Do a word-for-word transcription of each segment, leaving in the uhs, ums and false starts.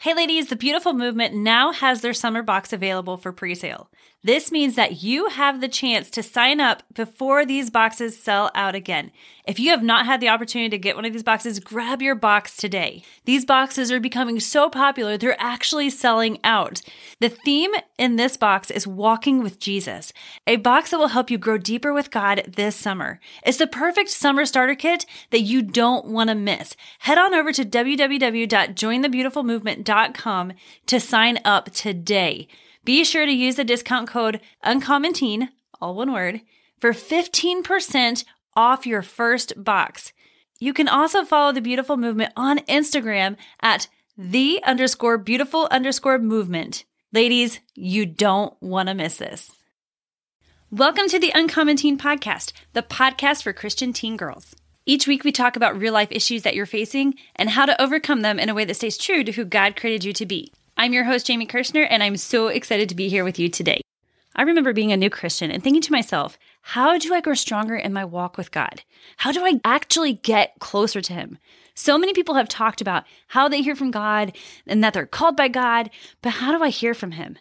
Hey ladies, the Beautiful Movement now has their summer box available for pre-sale. This means that you have the chance to sign up before these boxes sell out again. If you have not had the opportunity to get one of these boxes, grab your box today. These boxes are becoming so popular, they're actually selling out. The theme in this box is Walking with Jesus, a box that will help you grow deeper with God this summer. It's the perfect summer starter kit that you don't want to miss. Head on over to w w w dot join the beautiful movement dot com to sign up today. Be sure to use the discount code UncommonTeen, all one word, for fifteen percent off your first box. You can also follow the Beautiful Movement on Instagram at the underscore beautiful underscore movement. Ladies, you don't want to miss this. Welcome to the Uncommon Teen Podcast, the podcast for Christian teen girls. Each week we talk about real life issues that you're facing and how to overcome them in a way that stays true to who God created you to be. I'm your host, Jamie Kirshner, and I'm so excited to be here with you today. I remember being a new Christian and thinking to myself, how do I grow stronger in my walk with God? How do I actually get closer to Him? So many people have talked about how they hear from God and that they're called by God, but how do I hear from Him?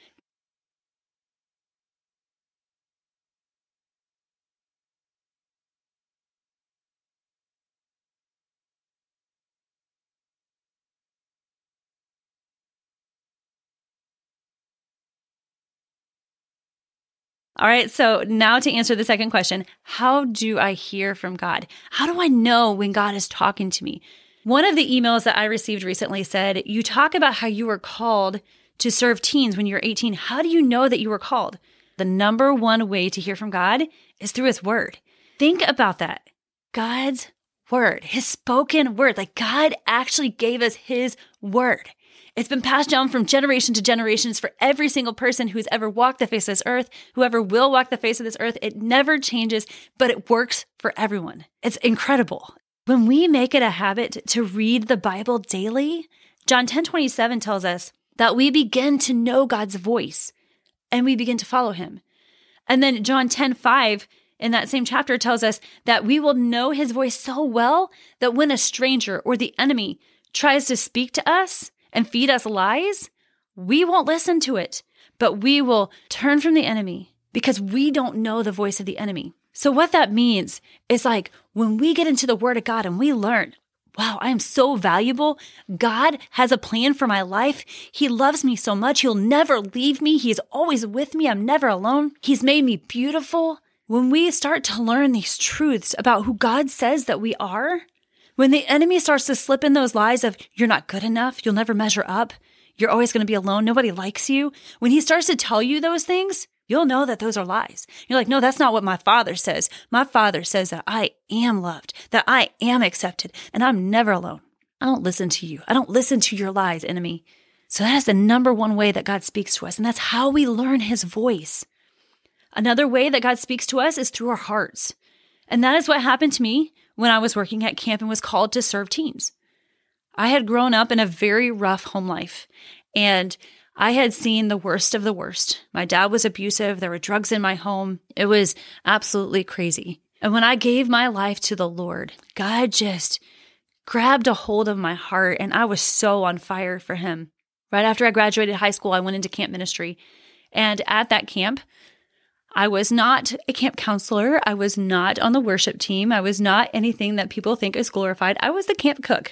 All right, so now to answer the second question, how do I hear from God? How do I know when God is talking to me? One of the emails that I received recently said, you talk about how you were called to serve teens when you were eighteen. How do you know that you were called? The number one way to hear from God is through His Word. Think about that. God's Word, His spoken word, like God actually gave us His Word. It's been passed down from generation to generations for every single person who's ever walked the face of this earth, whoever will walk the face of this earth. It never changes, but it works for everyone. It's incredible. When we make it a habit to read the Bible daily, John ten twenty-seven tells us that we begin to know God's voice and we begin to follow Him. And then John ten five in that same chapter tells us that we will know His voice so well that when a stranger or the enemy tries to speak to us and feed us lies, we won't listen to it, but we will turn from the enemy because we don't know the voice of the enemy. So what that means is like when we get into the Word of God and we learn, wow, I am so valuable. God has a plan for my life. He loves me so much. He'll never leave me. He's always with me. I'm never alone. He's made me beautiful. When we start to learn these truths about who God says that we are, when the enemy starts to slip in those lies of you're not good enough, you'll never measure up, you're always going to be alone, nobody likes you, when he starts to tell you those things, you'll know that those are lies. You're like, no, that's not what my Father says. My Father says that I am loved, that I am accepted, and I'm never alone. I don't listen to you. I don't listen to your lies, enemy. So that is the number one way that God speaks to us, and that's how we learn His voice. Another way that God speaks to us is through our hearts. And that is what happened to me when I was working at camp and was called to serve teens. I had grown up in a very rough home life, and I had seen the worst of the worst. My dad was abusive. There were drugs in my home. It was absolutely crazy. And when I gave my life to the Lord, God just grabbed a hold of my heart, and I was so on fire for Him. Right after I graduated high school, I went into camp ministry. And at that camp, I was not a camp counselor. I was not on the worship team. I was not anything that people think is glorified. I was the camp cook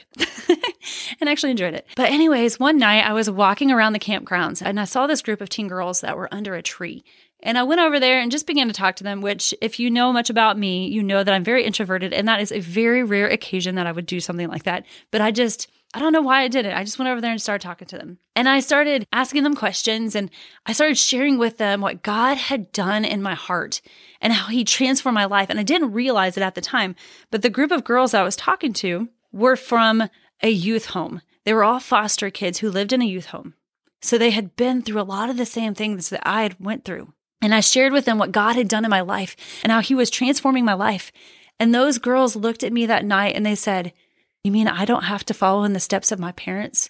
and actually enjoyed it. But anyways, one night I was walking around the campgrounds and I saw this group of teen girls that were under a tree. And I went over there and just began to talk to them, which if you know much about me, you know that I'm very introverted. And that is a very rare occasion that I would do something like that. But I just... I don't know why I did it. I just went over there and started talking to them. And I started asking them questions, and I started sharing with them what God had done in my heart and how He transformed my life. And I didn't realize it at the time, but the group of girls I was talking to were from a youth home. They were all foster kids who lived in a youth home. So they had been through a lot of the same things that I had went through. And I shared with them what God had done in my life and how He was transforming my life. And those girls looked at me that night and they said, "You mean I don't have to follow in the steps of my parents?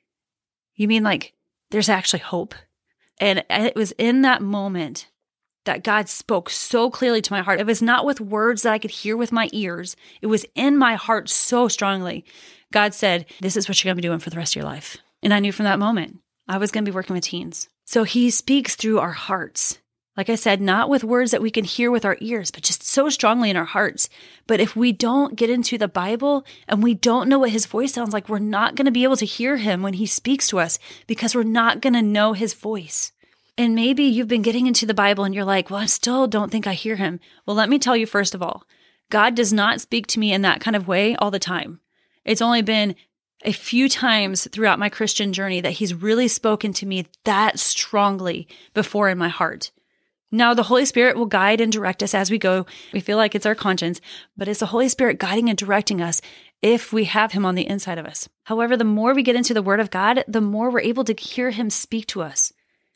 You mean like there's actually hope?" And it was in that moment that God spoke so clearly to my heart. It was not with words that I could hear with my ears. It was in my heart so strongly. God said, "This is what you're going to be doing for the rest of your life. And I knew from that moment I was going to be working with teens. So he speaks through our hearts. Like I said, not with words that we can hear with our ears, but just so strongly in our hearts. But if we don't get into the Bible and we don't know what his voice sounds like, we're not going to be able to hear him when he speaks to us because we're not going to know his voice. And maybe you've been getting into the Bible and you're like, well, I still don't think I hear him. Well, let me tell you, first of all, God does not speak to me in that kind of way all the time. It's only been a few times throughout my Christian journey that he's really spoken to me that strongly before in my heart. Now, the Holy Spirit will guide and direct us as we go. We feel like it's our conscience, but it's the Holy Spirit guiding and directing us if we have him on the inside of us. However, the more we get into the Word of God, the more we're able to hear him speak to us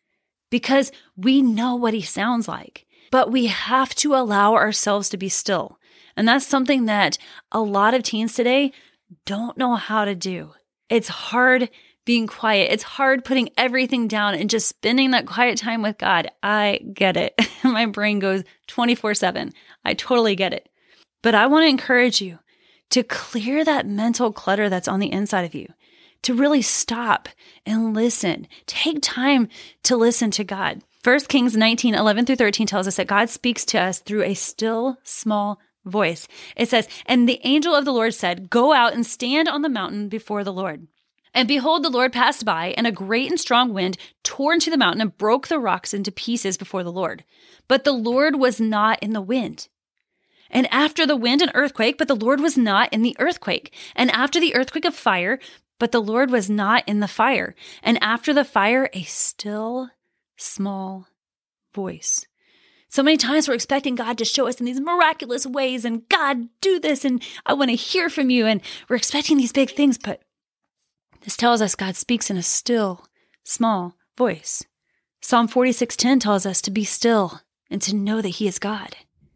because we know what he sounds like, but we have to allow ourselves to be still. And that's something that a lot of teens today don't know how to do. It's hard being quiet. It's hard putting everything down and just spending that quiet time with God. I get it. My brain goes twenty-four seven. I totally get it. But I want to encourage you to clear that mental clutter that's on the inside of you, to really stop and listen. Take time to listen to God. First Kings nineteen, eleven through thirteen tells us that God speaks to us through a still, small voice. It says, "And the angel of the Lord said, 'Go out and stand on the mountain before the Lord.' And behold, the Lord passed by, and a great and strong wind tore into the mountain and broke the rocks into pieces before the Lord. But the Lord was not in the wind. And after the wind, an earthquake, but the Lord was not in the earthquake. And after the earthquake, a fire, but the Lord was not in the fire. And after the fire, a still, small voice." So many times we're expecting God to show us in these miraculous ways, and God, do this, and I want to hear from you, and we're expecting these big things, but this tells us God speaks in a still, small voice. Psalm forty-six ten tells us to be still and to know that he is God.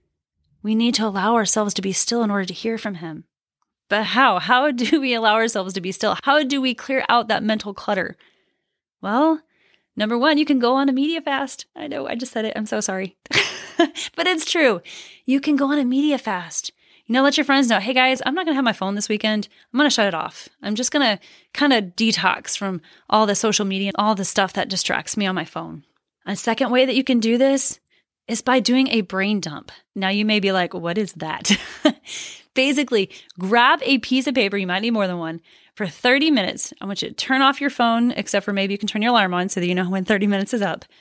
We need to allow ourselves to be still in order to hear from him. But how? How do we allow ourselves to be still? How do we clear out that mental clutter? Well, number one, you can go on a media fast. I know, I just said it. I'm so sorry. But it's true. You can go on a media fast. You know, let your friends know, hey guys, I'm not going to have my phone this weekend. I'm going to shut it off. I'm just going to kind of detox from all the social media and all the stuff that distracts me on my phone. A second way that you can do this is by doing a brain dump. Now you may be like, what is that? Basically, grab a piece of paper, you might need more than one, for thirty minutes. I want you to turn off your phone, except for maybe you can turn your alarm on so that you know when thirty minutes is up.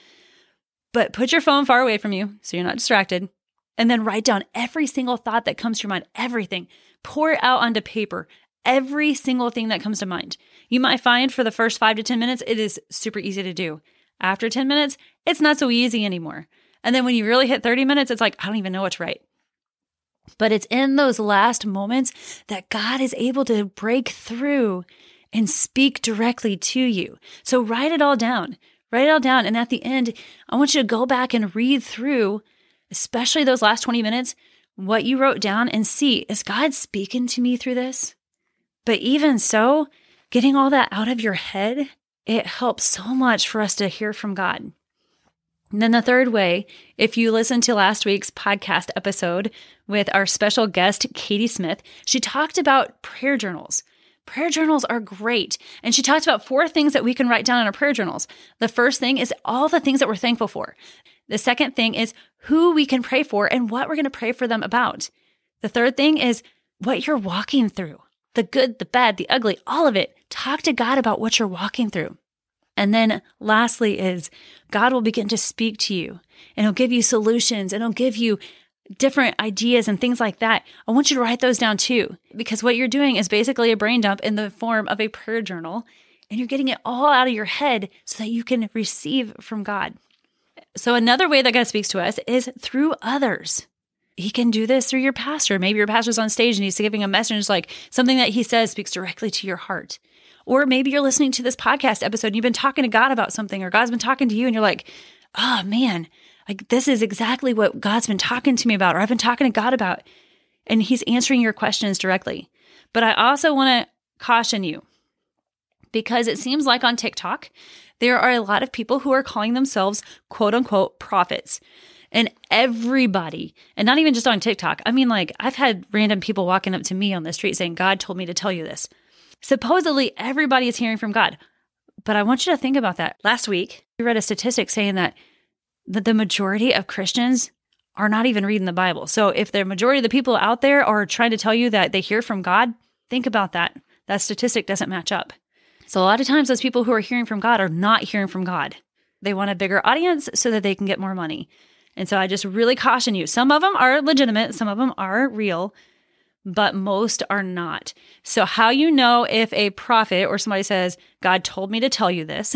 But put your phone far away from you so you're not distracted. And then write down every single thought that comes to your mind, everything. Pour it out onto paper, every single thing that comes to mind. You might find for the first five to ten minutes, it is super easy to do. After ten minutes, it's not so easy anymore. And then when you really hit thirty minutes, it's like, I don't even know what to write. But it's in those last moments that God is able to break through and speak directly to you. So write it all down. Write it all down. And at the end, I want you to go back and read through, especially those last twenty minutes, what you wrote down and see, is God speaking to me through this? But even so, getting all that out of your head, it helps so much for us to hear from God. And then the third way, if you listen to last week's podcast episode with our special guest, Katie Smith, she talked about prayer journals. Prayer journals are great. And she talked about four things that we can write down in our prayer journals. The first thing is all the things that we're thankful for. The second thing is who we can pray for and what we're going to pray for them about. The third thing is what you're walking through. The good, the bad, the ugly, all of it. Talk to God about what you're walking through. And then lastly is God will begin to speak to you and he'll give you solutions and he'll give you different ideas and things like that. I want you to write those down too, because what you're doing is basically a brain dump in the form of a prayer journal, and you're getting it all out of your head so that you can receive from God. So another way that God speaks to us is through others. He can do this through your pastor. Maybe your pastor's on stage and he's giving a message like something that he says speaks directly to your heart. Or maybe you're listening to this podcast episode and you've been talking to God about something, or God's been talking to you and you're like, oh man, like this is exactly what God's been talking to me about, or I've been talking to God about, and he's answering your questions directly. But I also want to caution you, because it seems like on TikTok, there are a lot of people who are calling themselves quote unquote prophets. And everybody, and not even just on TikTok, I mean, like I've had random people walking up to me on the street saying, God told me to tell you this. Supposedly everybody is hearing from God. But I want you to think about that. Last week, we read a statistic saying that the, the majority of Christians are not even reading the Bible. So if the majority of the people out there are trying to tell you that they hear from God, think about that. That statistic doesn't match up. So a lot of times those people who are hearing from God are not hearing from God. They want a bigger audience so that they can get more money. And so I just really caution you. Some of them are legitimate. Some of them are real, but most are not. So how you know if a prophet or somebody says, God told me to tell you this,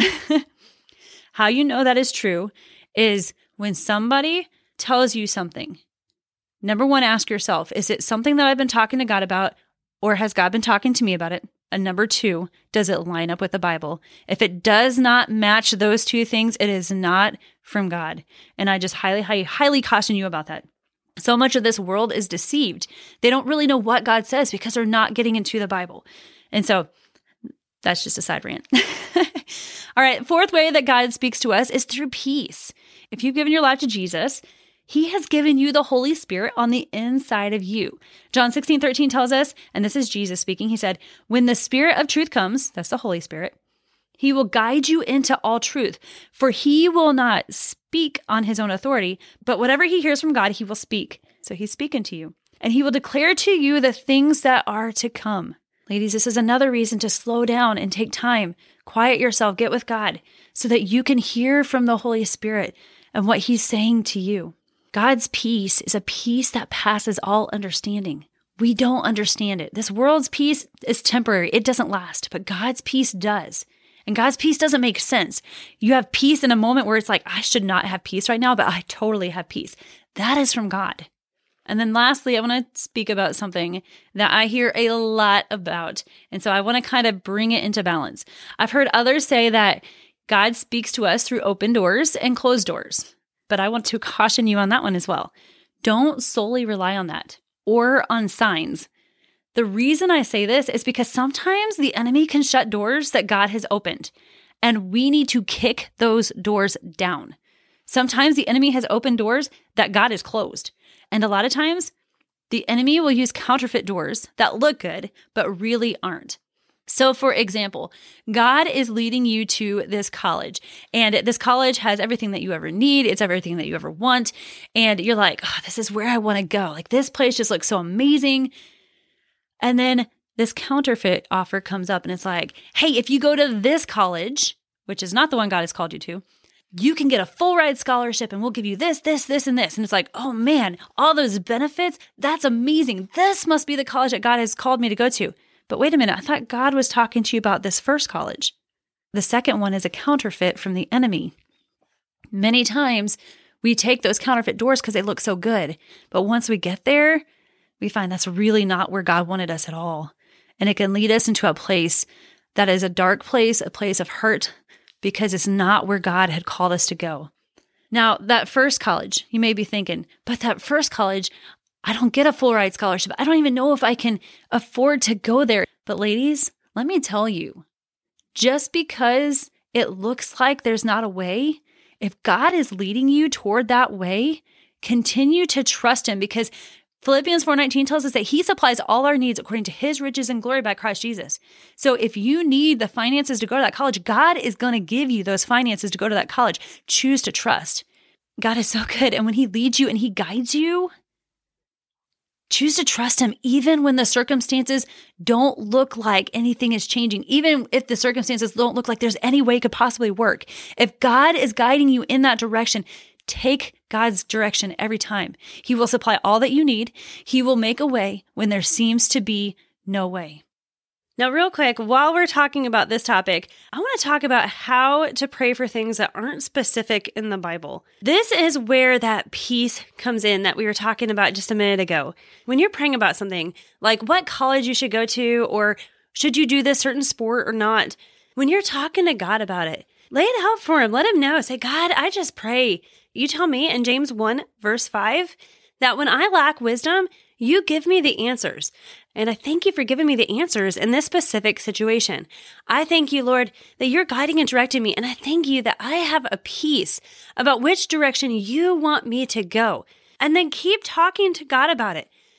how you know that is true is when somebody tells you something. Number one, ask yourself, is it something that I've been talking to God about, or has God been talking to me about it? And number two, does it line up with the Bible? If it does not match those two things, it is not from God. And I just highly, highly, highly caution you about that. So much of this world is deceived. They don't really know what God says because they're not getting into the Bible. And so that's just a side rant. All right, fourth way that God speaks to us is through peace. If you've given your life to Jesus, He has given you the Holy Spirit on the inside of you. John sixteen thirteen tells us, and this is Jesus speaking, He said, when the Spirit of truth comes, that's the Holy Spirit, He will guide you into all truth, for He will not speak on His own authority, but whatever He hears from God, He will speak. So He's speaking to you, and He will declare to you the things that are to come. Ladies, this is another reason to slow down and take time, quiet yourself, get with God, so that you can hear from the Holy Spirit and what He's saying to you. God's peace is a peace that passes all understanding. We don't understand it. This world's peace is temporary. It doesn't last, but God's peace does. And God's peace doesn't make sense. You have peace in a moment where it's like, I should not have peace right now, but I totally have peace. That is from God. And then lastly, I want to speak about something that I hear a lot about. And so I want to kind of bring it into balance. I've heard others say that God speaks to us through open doors and closed doors. But I want to caution you on that one as well. Don't solely rely on that or on signs. The reason I say this is because sometimes the enemy can shut doors that God has opened, and we need to kick those doors down. Sometimes the enemy has opened doors that God has closed. And a lot of times, the enemy will use counterfeit doors that look good, but really aren't. So for example, God is leading you to this college, and this college has everything that you ever need. It's everything that you ever want. And you're like, oh, this is where I want to go. Like, this place just looks so amazing. And then this counterfeit offer comes up and it's like, hey, if you go to this college, which is not the one God has called you to, you can get a full ride scholarship and we'll give you this, this, this, and this. And it's like, oh man, all those benefits, that's amazing. This must be the college that God has called me to go to. But wait a minute, I thought God was talking to you about this first college. The second one is a counterfeit from the enemy. Many times we take those counterfeit doors because they look so good. But once we get there, we find that's really not where God wanted us at all. And it can lead us into a place that is a dark place, a place of hurt, because it's not where God had called us to go. Now, that first college, you may be thinking, but that first college, I don't get a full ride scholarship. I don't even know if I can afford to go there. But ladies, let me tell you, just because it looks like there's not a way, if God is leading you toward that way, continue to trust Him, because Philippians four nineteen tells us that He supplies all our needs according to His riches and glory by Christ Jesus. So if you need the finances to go to that college, God is going to give you those finances to go to that college. Choose to trust. God is so good. And when He leads you and He guides you, choose to trust Him even when the circumstances don't look like anything is changing, even if the circumstances don't look like there's any way it could possibly work. If God is guiding you in that direction, take God's direction every time. He will supply all that you need. He will make a way when there seems to be no way. Now, real quick, while we're talking about this topic, I want to talk about how to pray for things that aren't specific in the Bible. This is where that peace comes in that we were talking about just a minute ago. When you're praying about something, like what college you should go to, or should you do this certain sport or not, when you're talking to God about it, lay it out for Him. Let Him know. Say, God, I just pray. You tell me in James one, verse five, that when I lack wisdom, you give me the answers. And I thank you for giving me the answers in this specific situation. I thank you, Lord, that you're guiding and directing me. And I thank you that I have a peace about which direction you want me to go. And then keep talking to God about it.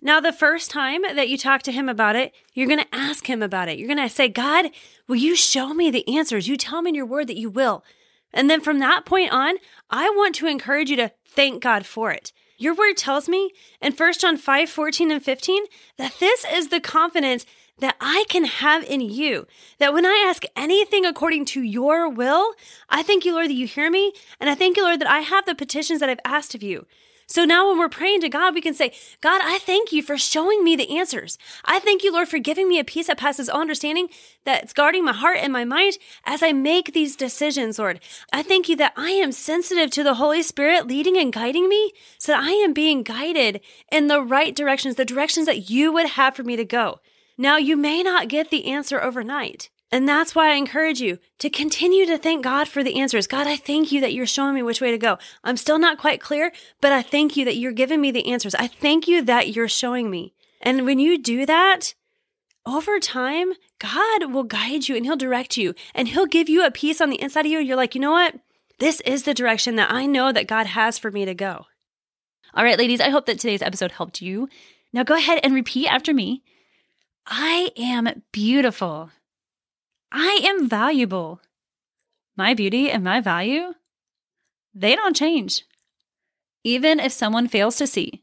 Now, the first time that you talk to him about it, you're going to ask him about it. You're going to say, God, will you show me the answers? You tell me in your word that you will. And then from that point on, I want to encourage you to thank God for it. Your word tells me in First John five, fourteen and fifteen, that this is the confidence that I can have in you, that when I ask anything according to your will, I thank you, Lord, that you hear me. And I thank you, Lord, that I have the petitions that I've asked of you. So now when we're praying to God, we can say, God, I thank you for showing me the answers. I thank you, Lord, for giving me a peace that passes all understanding, that's guarding my heart and my mind as I make these decisions, Lord. I thank you that I am sensitive to the Holy Spirit leading and guiding me so that I am being guided in the right directions, the directions that you would have for me to go. Now, you may not get the answer overnight. And that's why I encourage you to continue to thank God for the answers. God, I thank you that you're showing me which way to go. I'm still not quite clear, but I thank you that you're giving me the answers. I thank you that you're showing me. And when you do that, over time, God will guide you and he'll direct you and he'll give you a peace on the inside of you. You're like, you know what? This is the direction that I know that God has for me to go. All right, ladies, I hope that today's episode helped you. Now go ahead and repeat after me. I am beautiful. I am valuable. My beauty and my value, they don't change, even if someone fails to see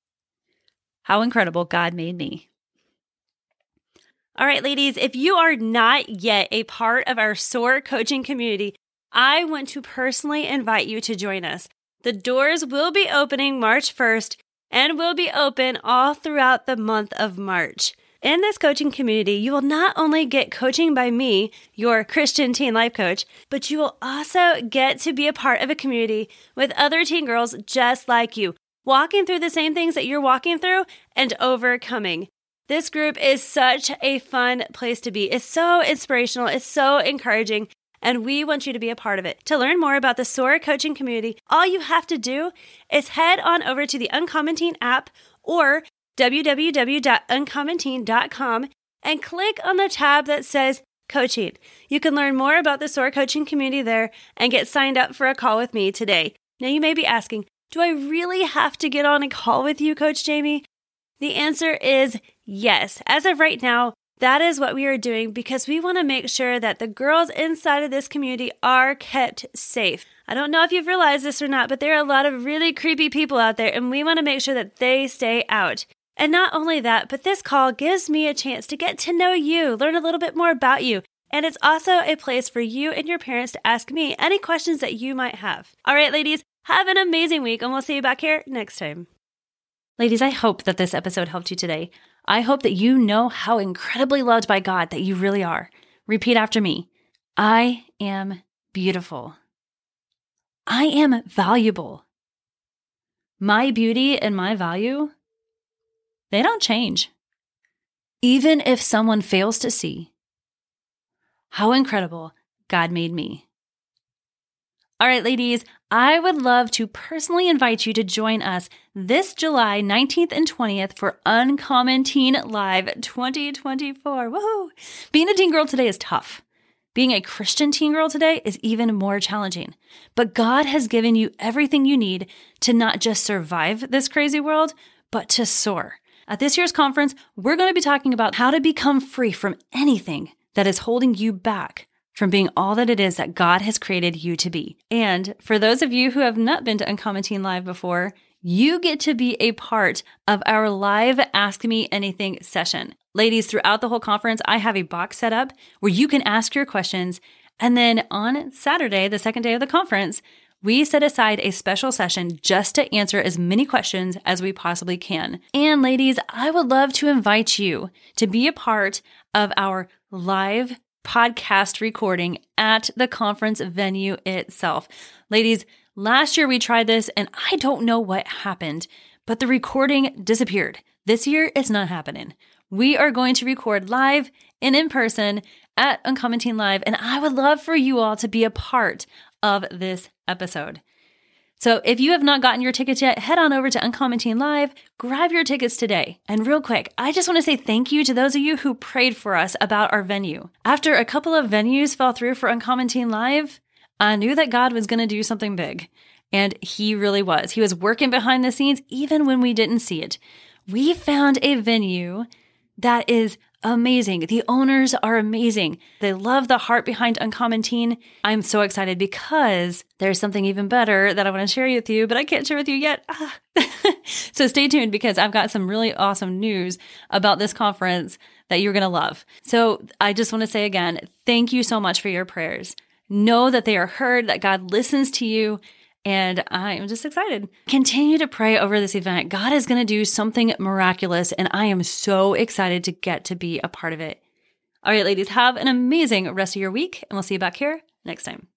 how incredible God made me. All right, ladies, if you are not yet a part of our SOAR coaching community, I want to personally invite you to join us. The doors will be opening March first and will be open all throughout the month of March. In this coaching community, you will not only get coaching by me, your Christian teen life coach, but you will also get to be a part of a community with other teen girls just like you, walking through the same things that you're walking through and overcoming. This group is such a fun place to be. It's so inspirational. It's so encouraging. And we want you to be a part of it. To learn more about the SOAR coaching community, all you have to do is head on over to the Uncommon Teen app or w w w dot uncommon teen dot com and click on the tab that says Coaching. You can learn more about the SOAR coaching community there and get signed up for a call with me today. Now you may be asking, do I really have to get on a call with you, Coach Jamie? The answer is yes. As of right now, that is what we are doing because we want to make sure that the girls inside of this community are kept safe. I don't know if you've realized this or not, but there are a lot of really creepy people out there, and we want to make sure that they stay out. And not only that, but this call gives me a chance to get to know you, learn a little bit more about you. And it's also a place for you and your parents to ask me any questions that you might have. All right, ladies, have an amazing week, and we'll see you back here next time. Ladies, I hope that this episode helped you today. I hope that you know how incredibly loved by God that you really are. Repeat after me. I am beautiful. I am valuable. My beauty and my value, they don't change. Even if someone fails to see how incredible God made me. All right, ladies, I would love to personally invite you to join us this July nineteenth and twentieth for Uncommon Teen Live twenty twenty-four. Woohoo! Being a teen girl today is tough. Being a Christian teen girl today is even more challenging. But God has given you everything you need to not just survive this crazy world, but to soar. At this year's conference, we're going to be talking about how to become free from anything that is holding you back from being all that it is that God has created you to be. And for those of you who have not been to Uncommon Teen Live before, you get to be a part of our live Ask Me Anything session. Ladies, throughout the whole conference, I have a box set up where you can ask your questions. And then on Saturday, the second day of the conference, we set aside a special session just to answer as many questions as we possibly can. And ladies, I would love to invite you to be a part of our live podcast recording at the conference venue itself. Ladies, last year we tried this and I don't know what happened, but the recording disappeared. This year it's not happening. We are going to record live and in person at Uncommon Teen Live, and I would love for you all to be a part of this episode. So if you have not gotten your tickets yet, head on over to Uncommon Teen Live, grab your tickets today. And real quick, I just want to say thank you to those of you who prayed for us about our venue. After a couple of venues fell through for Uncommon Teen Live, I knew that God was going to do something big. And he really was. He was working behind the scenes even when we didn't see it. We found a venue that is amazing. The owners are amazing. They love the heart behind Uncommon Teen. I'm so excited because there's something even better that I want to share with you, but I can't share with you yet. Ah. So stay tuned because I've got some really awesome news about this conference that you're going to love. So I just want to say again, thank you so much for your prayers. Know that they are heard, that God listens to you, and I am just excited. Continue to pray over this event. God is going to do something miraculous, and I am so excited to get to be a part of it. All right, ladies, have an amazing rest of your week, and we'll see you back here next time.